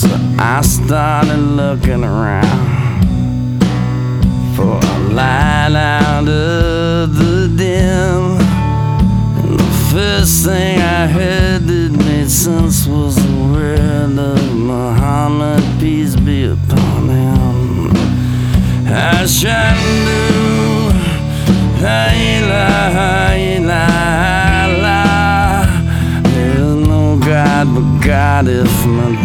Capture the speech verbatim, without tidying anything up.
So I started looking around for a light out of the dim. And the first thing I heard that made sense was the word of Muhammad, peace be upon him. Ashhadu la ilaha illallah. There's no God but God if my